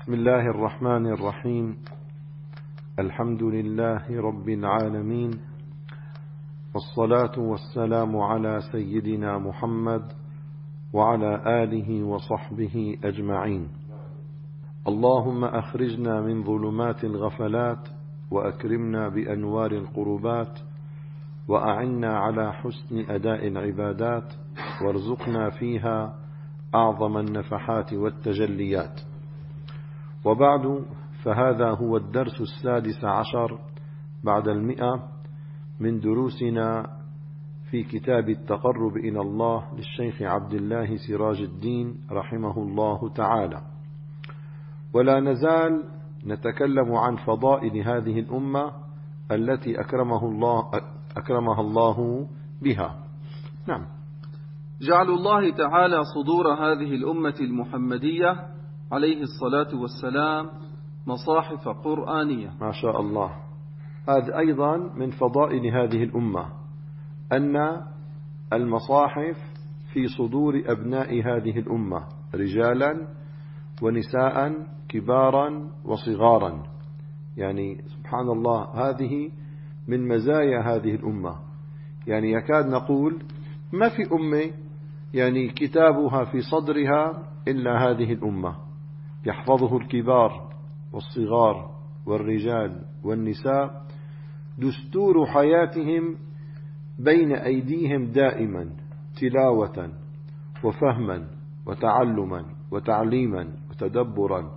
بسم الله الرحمن الرحيم. الحمد لله رب العالمين، والصلاة والسلام على سيدنا محمد وعلى آله وصحبه أجمعين. اللهم أخرجنا من ظلمات الغفلات وأكرمنا بأنوار القربات، وأعنا على حسن أداء العبادات، وارزقنا فيها أعظم النفحات والتجليات. وبعد، فهذا هو الدرس 16 بعد 100 من دروسنا في كتاب التقرب إلى الله للشيخ عبد الله سراج الدين رحمه الله تعالى. ولا نزال نتكلم عن فضائل هذه الأمة التي أكرمها الله بها. نعم. جعل الله تعالى صدور هذه الأمة المحمدية عليه الصلاة والسلام مصاحف قرآنية. ما شاء الله. هذا أيضا من فضائل هذه الأمة، أن المصاحف في صدور أبناء هذه الأمة، رجالا ونساء، كبارا وصغارا. يعني سبحان الله، هذه من مزايا هذه الأمة. يعني يكاد نقول ما في أمة يعني كتابها في صدرها إلا هذه الأمة، يحفظه الكبار والصغار والرجال والنساء، دستور حياتهم بين أيديهم دائما، تلاوة وفهما وتعلما وتعليما وتدبرا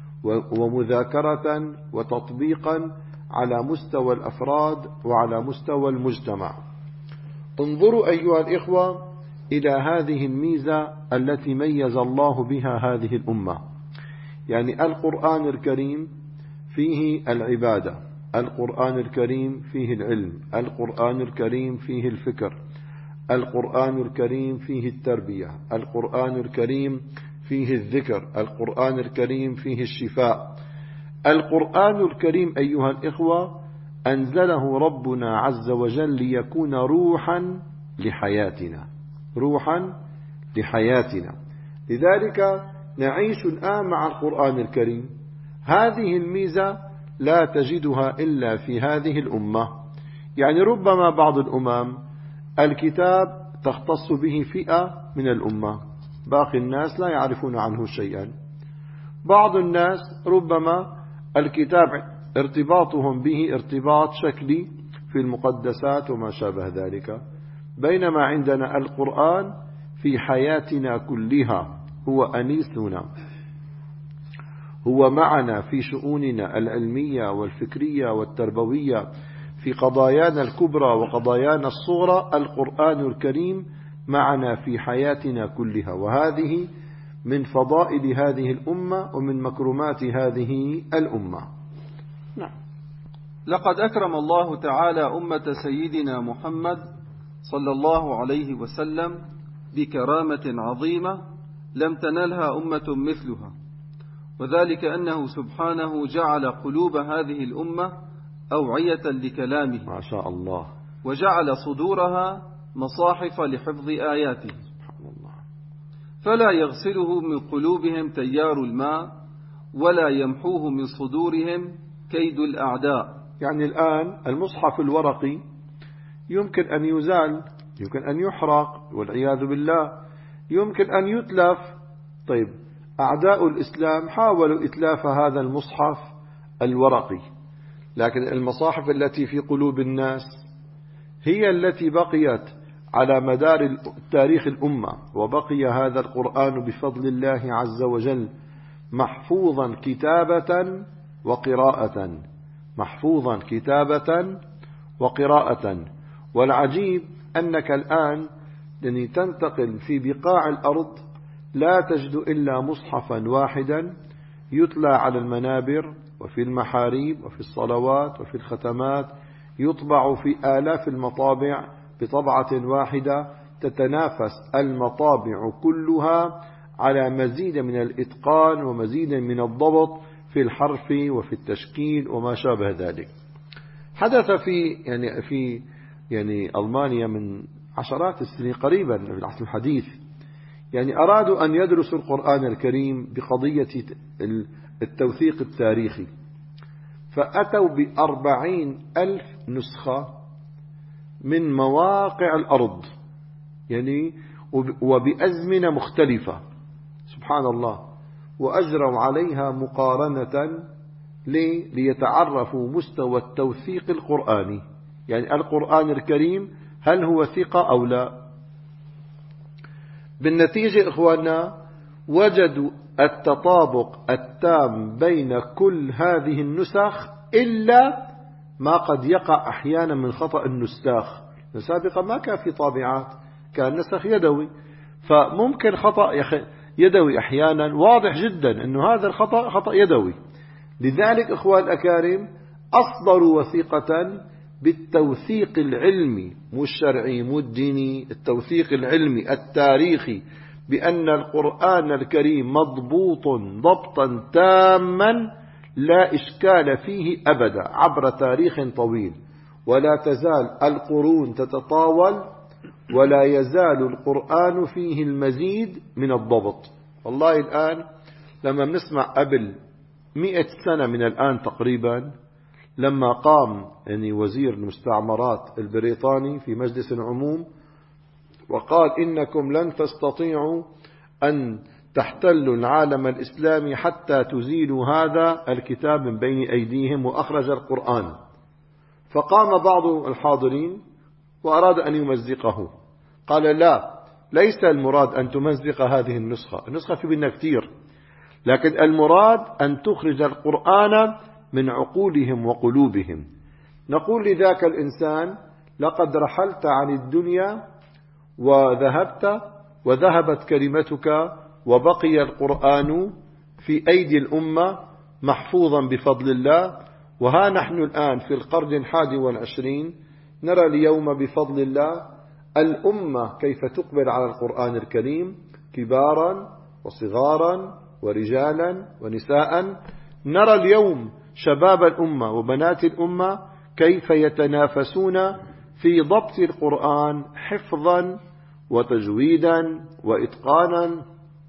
ومذاكرة وتطبيقا على مستوى الأفراد وعلى مستوى المجتمع. انظروا أيها الإخوة إلى هذه الميزة التي ميز الله بها هذه الأمة. يعني القرآن الكريم فيه العبادة، القرآن الكريم فيه العلم، القرآن الكريم فيه الفكر، القرآن الكريم فيه التربية، القرآن الكريم فيه الذكر، القرآن الكريم فيه الشفاء. القرآن الكريم أيها الإخوة أنزله ربنا عز وجل ليكون روحا لحياتنا، روحا لحياتنا. لذلك نعيش الآن مع القرآن الكريم. هذه الميزة لا تجدها إلا في هذه الأمة. يعني ربما بعض الأمم الكتاب تختص به فئة من الأمة، باقي الناس لا يعرفون عنه شيئا. بعض الناس ربما الكتاب ارتباطهم به ارتباط شكلي في المقدسات وما شابه ذلك، بينما عندنا القرآن في حياتنا كلها، هو أنيسنا، هو معنا في شؤوننا العلمية والفكرية والتربوية، في قضايانا الكبرى وقضايانا الصغرى. القرآن الكريم معنا في حياتنا كلها، وهذه من فضائل هذه الأمة ومن مكرمات هذه الأمة. نعم. لقد أكرم الله تعالى أمة سيدنا محمد صلى الله عليه وسلم بكرامة عظيمة لم تنلها أمة مثلها، وذلك أنه سبحانه جعل قلوب هذه الأمة أوعية لكلامه، ما شاء الله، وجعل صدورها مصاحف لحفظ آياته، فلا يغسله من قلوبهم تيار الماء، ولا يمحوه من صدورهم كيد الأعداء. يعني الآن المصحف الورقي يمكن أن يزال، يمكن أن يحرق والعياذ بالله، يمكن أن يتلف. طيب، أعداء الإسلام حاولوا إتلاف هذا المصحف الورقي، لكن المصاحف التي في قلوب الناس هي التي بقيت على مدار تاريخ الأمة، وبقي هذا القرآن بفضل الله عز وجل محفوظا كتابة وقراءة، محفوظا كتابة وقراءة. والعجيب أنك الآن تنتقل في بقاع الأرض لا تجد إلا مصحفا واحدا يتلى على المنابر وفي المحاريب وفي الصلوات وفي الختمات، يطبع في آلاف المطابع بطبعة واحدة، تتنافس المطابع كلها على مزيد من الإتقان ومزيد من الضبط في الحرف وفي التشكيل وما شابه ذلك. حدث في ألمانيا من عشرات السنين قريبا في العصر الحديث، يعني أرادوا أن يدرسوا القرآن الكريم بقضية التوثيق التاريخي، فأتوا ب40,000 نسخة من مواقع الأرض، يعني وبأزمنة مختلفة سبحان الله، وأجروا عليها مقارنة ليتعرفوا مستوى التوثيق القرآني، يعني القرآن الكريم هل هو ثقة أو لا. بالنتيجة إخواننا وجدوا التطابق التام بين كل هذه النسخ إلا ما قد يقع أحيانا من خطأ النساخ. سابقا ما كان في طابعات، كان نسخ يدوي، فممكن خطأ يدوي أحيانا واضح جدا أنه هذا الخطأ خطأ يدوي. لذلك إخوان الأكارم أصدروا وثيقة بالتوثيق العلمي، مو الشرعي مو الديني، التوثيق العلمي التاريخي، بأن القرآن الكريم مضبوط ضبطا تاما لا إشكال فيه أبدا عبر تاريخ طويل، ولا تزال القرون تتطاول ولا يزال القرآن فيه المزيد من الضبط. والله الآن لما بنسمع قبل 100 سنة من الآن تقريبا، لما قام يعني وزير المستعمرات البريطاني في مجلس العموم وقال إنكم لن تستطيعوا أن تحتلوا العالم الإسلامي حتى تزيلوا هذا الكتاب من بين أيديهم، وأخرج القرآن. فقام بعض الحاضرين وأراد أن يمزقه، قال لا، ليس المراد أن تمزق هذه النسخة في بنا كثير، لكن المراد أن تخرج القرآن من عقولهم وقلوبهم. نقول لذاك الإنسان لقد رحلت عن الدنيا وذهبت كلمتك، وبقي القرآن في أيدي الأمة محفوظا بفضل الله، وها نحن الآن في القرن 21 نرى اليوم بفضل الله الأمة كيف تقبل على القرآن الكريم، كبارا وصغارا ورجالا ونساء. نرى اليوم شباب الأمة وبنات الأمة كيف يتنافسون في ضبط القرآن حفظا وتجويدا وإتقانا،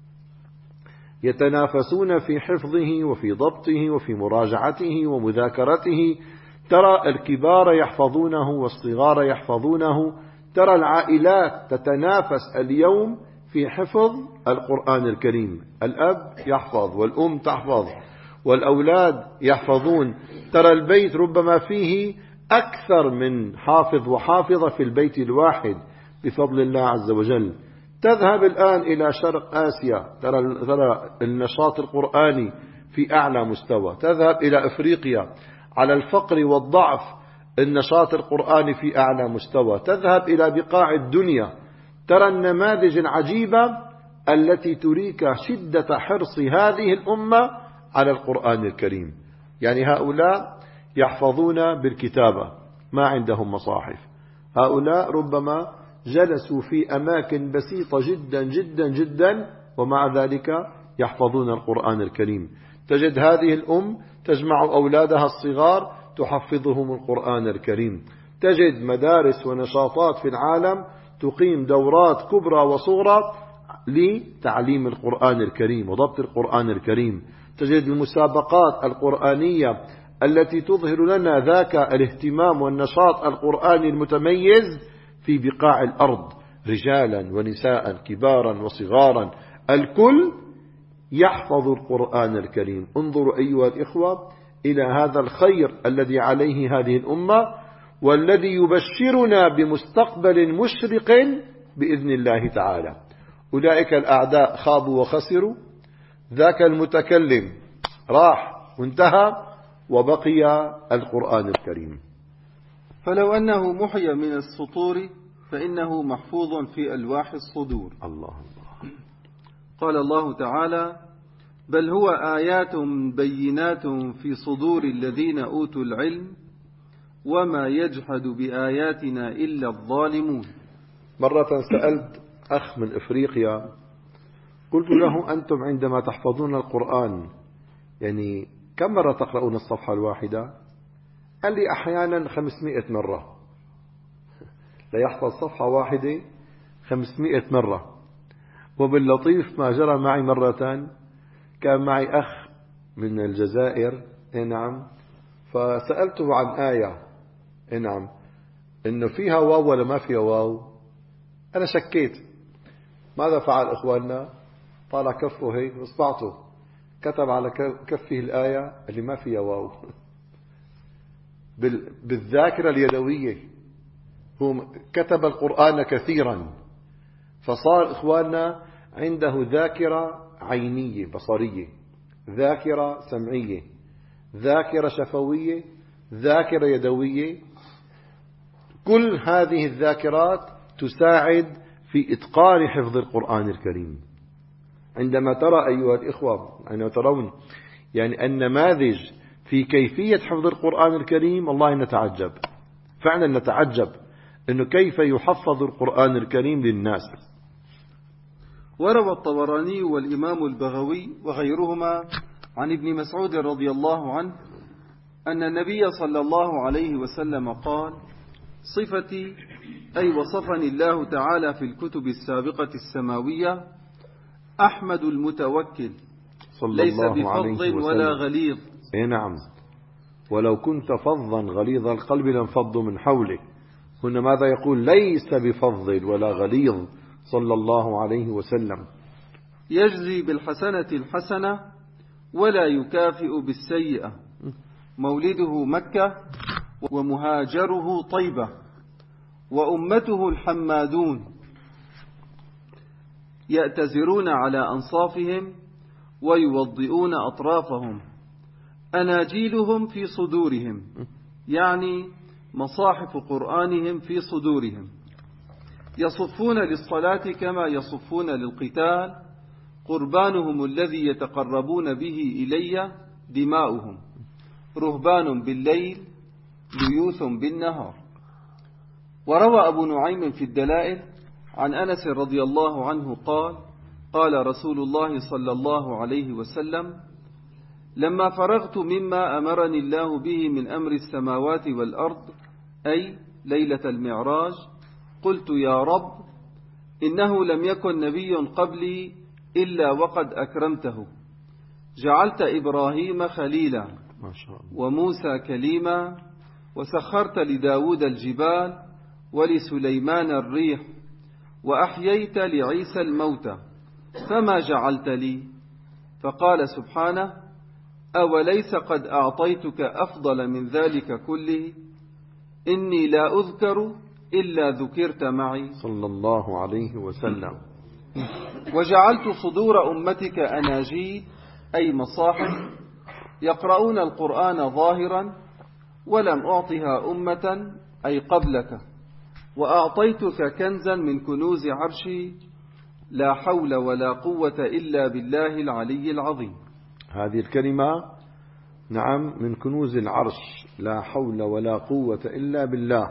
يتنافسون في حفظه وفي ضبطه وفي مراجعته ومذاكرته. ترى الكبار يحفظونه والصغار يحفظونه، ترى العائلات تتنافس اليوم في حفظ القرآن الكريم، الأب يحفظ والأم تحفظ والأولاد يحفظون. ترى البيت ربما فيه أكثر من حافظ وحافظة في البيت الواحد بفضل الله عز وجل. تذهب الآن إلى شرق آسيا، ترى النشاط القرآني في أعلى مستوى. تذهب إلى أفريقيا على الفقر والضعف، النشاط القرآني في أعلى مستوى. تذهب إلى بقاع الدنيا، ترى النماذج العجيبة التي تريك شدة حرص هذه الأمة على القرآن الكريم. يعني هؤلاء يحفظون بالكتابة، ما عندهم مصاحف. هؤلاء ربما جلسوا في أماكن بسيطة جدا جدا جدا، ومع ذلك يحفظون القرآن الكريم. تجد هذه الأم تجمع أولادها الصغار تحفظهم القرآن الكريم. تجد مدارس ونشاطات في العالم تقيم دورات كبرى وصغرى لتعليم القرآن الكريم وضبط القرآن الكريم. تجد المسابقات القرآنية التي تظهر لنا ذاك الاهتمام والنشاط القرآني المتميز في بقاع الأرض، رجالا ونساء كبارا وصغارا، الكل يحفظ القرآن الكريم. انظروا أيها الإخوة إلى هذا الخير الذي عليه هذه الأمة، والذي يبشرنا بمستقبل مشرق بإذن الله تعالى. أولئك الأعداء خابوا وخسروا، ذاك المتكلم راح وانتهى، وبقي القرآن الكريم. فلو أنه محي من السطور فإنه محفوظ في ألواح الصدور. الله. قال الله تعالى: بل هو آيات بينات في صدور الذين أوتوا العلم وما يجحد بآياتنا إلا الظالمون. مرة سألت أخ من إفريقيا، قلت له: أنتم عندما تحفظون القرآن يعني كم مرة تقرؤون الصفحة الواحدة؟ قال لي: أحيانا 500 مرة. لا يحفظ صفحة واحدة 500 مرة. وباللطيف ما جرى معي مرة، كان معي أخ من الجزائر. نعم. فسألته عن آية نعم إنه فيها واو ولا ما فيها واو. أنا شكيت. ماذا فعل إخواننا؟ طالع كفه هيك وإصبعته كتب على كفه الآية اللي ما فيها واو بالذاكرة اليدوية. هو كتب القرآن كثيرا، فصار إخواننا عنده ذاكرة عينية بصرية، ذاكرة سمعية، ذاكرة شفوية، ذاكرة يدوية. كل هذه الذاكرات تساعد في إتقان حفظ القرآن الكريم. عندما ترى أيها الإخوة أن ترون يعني النماذج في كيفية حفظ القرآن الكريم، والله نتعجب فعلا، نتعجب أنه كيف يحفظ القرآن الكريم للناس. وروى الطبراني والإمام البغوي وغيرهما عن ابن مسعود رضي الله عنه أن النبي صلى الله عليه وسلم قال: صفتي أي وصفني الله تعالى في الكتب السابقة السماوية أحمد المتوكل ليس بفظ ولا غليظ. نعم. ولو كنت فظا غليظ القلب لانفضوا من حولك. هنا ماذا يقول؟ ليس بفظ ولا غليظ صلى الله عليه وسلم. يجزي بالحسنة الحسنة ولا يكافئ بالسيئة. مولده مكة ومهاجره طيبة وأمته الحمادون يأتزرون على أنصافهم ويوضئون أطرافهم. أناجيلهم في صدورهم، يعني مصاحف قرآنهم في صدورهم. يصفون للصلاة كما يصفون للقتال. قربانهم الذي يتقربون به إلي دماؤهم. رهبان بالليل ليوث بالنهار. وروى أبو نعيم في الدلائل عن أنس رضي الله عنه قال: قال رسول الله صلى الله عليه وسلم: لما فرغت مما أمرني الله به من أمر السماوات والأرض، أي ليلة المعراج، قلت: يا رب، إنه لم يكن نبي قبلي إلا وقد أكرمته. جعلت إبراهيم خليلا ما شاء الله، وموسى كليما، وسخرت لداود الجبال ولسليمان الريح، وأحييت لعيسى الموتى، فما جعلت لي؟ فقال سبحانه: أوليس قد أعطيتك أفضل من ذلك كله؟ إني لا أذكر إلا ذكرت معي صلى الله عليه وسلم. وجعلت صدور أمتك أناجيل، أي مصاحف، يقرؤون القرآن ظاهرا، ولم أعطها أمة أي قبلك، وأعطيتك كنزا من كنوز عرشي، لا حول ولا قوة إلا بالله العلي العظيم. هذه الكلمة نعم من كنوز العرش، لا حول ولا قوة إلا بالله.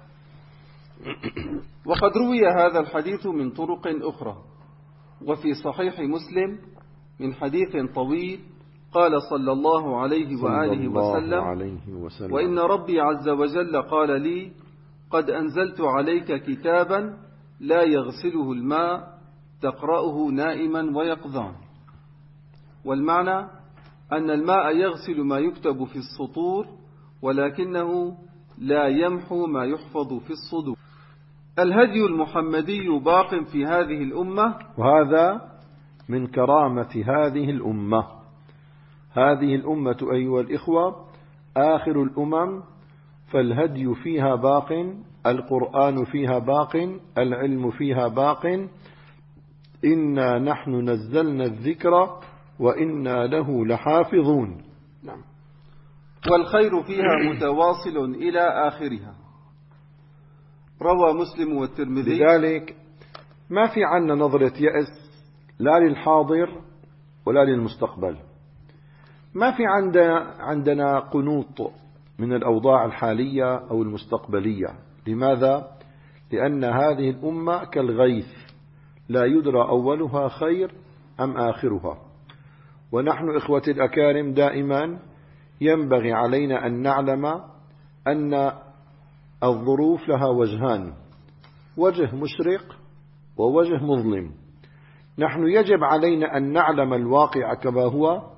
وقد روي هذا الحديث من طرق أخرى. وفي صحيح مسلم من حديث طويل قال صلى الله عليه وآله وسلم: وإن ربي عز وجل قال لي: قد أنزلت عليك كتابا لا يغسله الماء، تقرأه نائما ويقظان. والمعنى أن الماء يغسل ما يكتب في السطور، ولكنه لا يمحو ما يحفظ في الصدور. الهدي المحمدي باق في هذه الأمة، وهذا من كرامة هذه الأمة. هذه الأمة أيها الإخوة آخر الأمم، فالهدي فيها باق، القرآن فيها باق، العلم فيها باق. إنا نحن نزلنا الذكر وإنا له لحافظون. نعم. والخير فيها متواصل إلى آخرها. روى مسلم والترمذي. لذلك ما في عنا نظرة يأس لا للحاضر ولا للمستقبل. ما في عندنا قنوط من الأوضاع الحالية أو المستقبلية. لماذا؟ لأن هذه الأمة كالغيث، لا يدرى أولها خير أم آخرها. ونحن إخوة الأكارم دائما ينبغي علينا أن نعلم أن الظروف لها وجهان، وجه مشرق ووجه مظلم. نحن يجب علينا أن نعلم الواقع كما هو،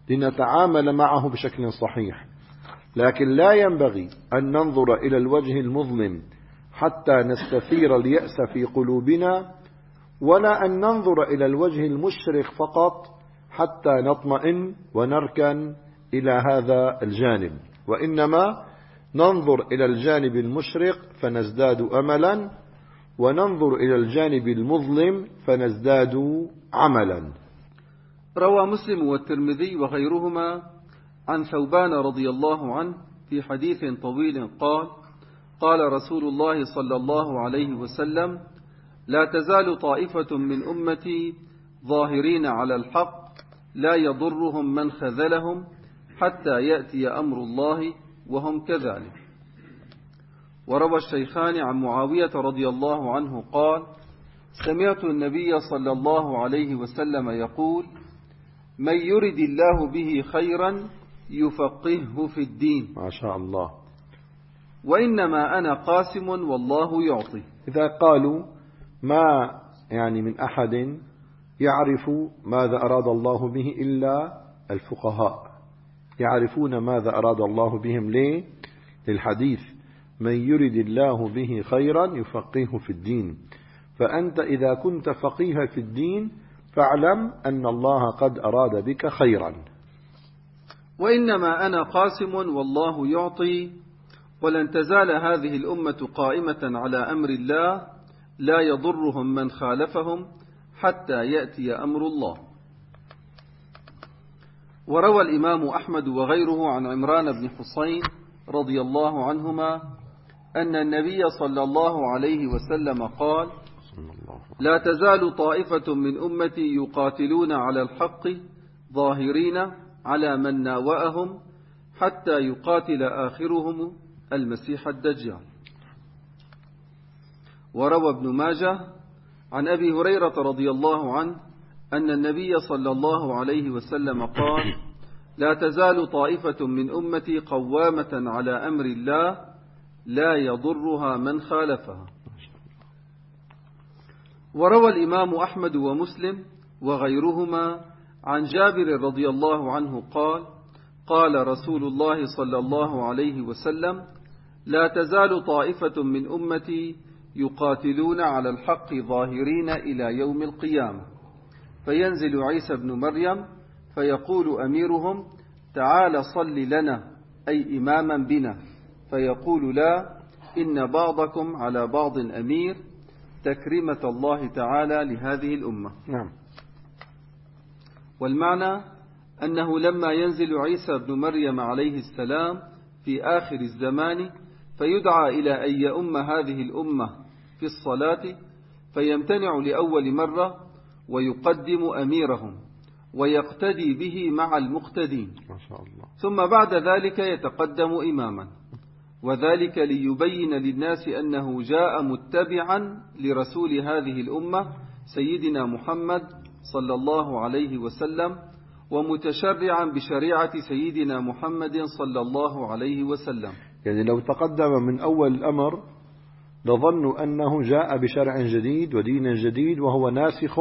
لنتعامل معه بشكل صحيح. لكن لا ينبغي أن ننظر إلى الوجه المظلم حتى نستثير اليأس في قلوبنا، ولا أن ننظر إلى الوجه المشرق فقط حتى نطمئن ونركن إلى هذا الجانب، وإنما ننظر إلى الجانب المشرق فنزداد أملا، وننظر إلى الجانب المظلم فنزداد عملا. روى مسلم والترمذي وغيرهما عن ثوبان رضي الله عنه في حديث طويل قال: قال رسول الله صلى الله عليه وسلم: لا تزال طائفة من أمتي ظاهرين على الحق لا يضرهم من خذلهم حتى يأتي أمر الله وهم كذلك. وروى الشيخان عن معاوية رضي الله عنه قال: سمعت النبي صلى الله عليه وسلم يقول: من يرد الله به خيرا يفقهه في الدين. ما شاء الله. وإنما أنا قاسم والله يعطي. إذا قالوا ما يعني من أحد يعرف ماذا أراد الله به إلا الفقهاء، يعرفون ماذا أراد الله بهم. ليه؟ للحديث من يرد الله به خيرا يفقهه في الدين. فأنت إذا كنت فقيها في الدين فاعلم أن الله قد أراد بك خيرا. وإنما أنا قاسم والله يعطي. ولن تزال هذه الأمة قائمة على أمر الله لا يضرهم من خالفهم حتى يأتي أمر الله. وروى الإمام أحمد وغيره عن عمران بن حسين رضي الله عنهما أن النبي صلى الله عليه وسلم قال: لا تزال طائفة من أمتي يقاتلون على الحق ظاهرين على من ناوأهم حتى يقاتل آخرهم المسيح الدجال. وروى ابن ماجه عن أبي هريرة رضي الله عنه أن النبي صلى الله عليه وسلم قال: لا تزال طائفة من أمتي قوامة على أمر الله لا يضرها من خالفها. وروى الإمام أحمد ومسلم وغيرهما عن جابر رضي الله عنه قال: قال رسول الله صلى الله عليه وسلم: لا تزال طائفة من أمتي يقاتلون على الحق ظاهرين إلى يوم القيامة، فينزل عيسى بن مريم فيقول أميرهم: تعال صل لنا، أي إماما بنا، فيقول: لا، إن بعضكم على بعض أمير، تكريمة الله تعالى لهذه الأمة. نعم. والمعنى أنه لما ينزل عيسى بن مريم عليه السلام في آخر الزمان فيدعى إلى أن يؤم هذه الأمة في الصلاة، فيمتنع لأول مرة ويقدم أميرهم ويقتدي به مع المقتدين، ما شاء الله. ثم بعد ذلك يتقدم إماما، وذلك ليبين للناس أنه جاء متبعا لرسول هذه الأمة سيدنا محمد صلى الله عليه وسلم، ومتشرعا بشريعة سيدنا محمد صلى الله عليه وسلم. يعني لو تقدم من أول الأمر لظنوا أنه جاء بشرع جديد ودين جديد، وهو ناسخ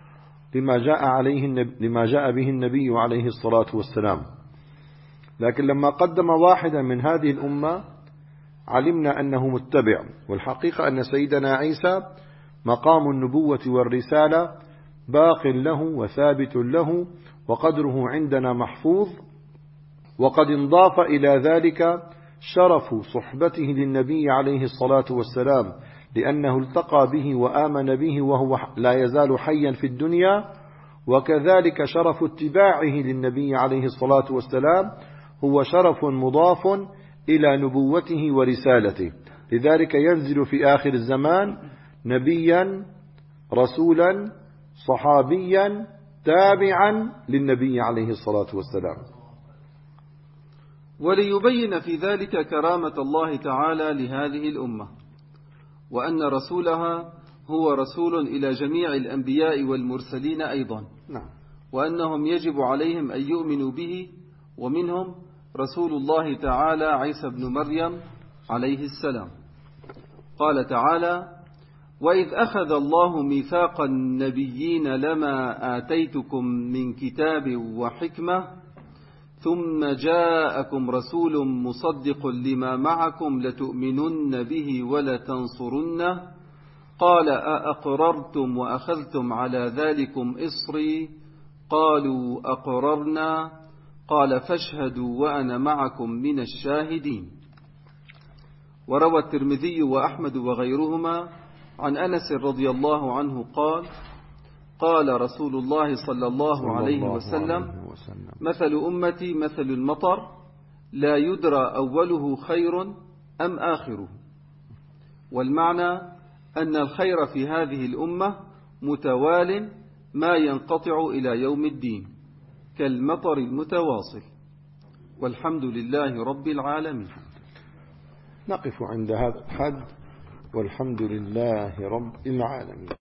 لما جاء به النبي عليه الصلاة والسلام. لكن لما قدم واحدا من هذه الأمة علمنا أنه متبع. والحقيقة أن سيدنا عيسى مقام النبوة والرسالة باق له وثابت له، وقدره عندنا محفوظ. وقد انضاف إلى ذلك شرف صحبته للنبي عليه الصلاة والسلام، لأنه التقى به وآمن به وهو لا يزال حيا في الدنيا. وكذلك شرف اتباعه للنبي عليه الصلاة والسلام هو شرف مضاف إلى نبوته ورسالته. لذلك ينزل في آخر الزمان نبيا رسولا صحابيا تابعا للنبي عليه الصلاة والسلام. وليبين في ذلك كرامة الله تعالى لهذه الأمة، وأن رسولها هو رسول إلى جميع الأنبياء والمرسلين أيضا. نعم. وأنهم يجب عليهم أن يؤمنوا به، ومنهم رسول الله تعالى عيسى بن مريم عليه السلام. قال تعالى: وإذ أخذ الله ميثاق النبيين لما آتيتكم من كتاب وحكمة ثم جاءكم رسول مصدق لما معكم لتؤمنن به ولتنصرنه قال أأقررتم وأخذتم على ذلكم إصري قالوا أقررنا قال فاشهدوا وأنا معكم من الشاهدين. وروى الترمذي وأحمد وغيرهما عن أنس رضي الله عنه قال قال رسول الله صلى الله عليه وسلم مثل أمتي مثل المطر لا يدرى أوله خير أم آخره. والمعنى أن الخير في هذه الأمة متوال ما ينقطع إلى يوم الدين كالمطر المتواصل. والحمد لله رب العالمين. نقف عند هذا الحد والحمد لله رب العالمين.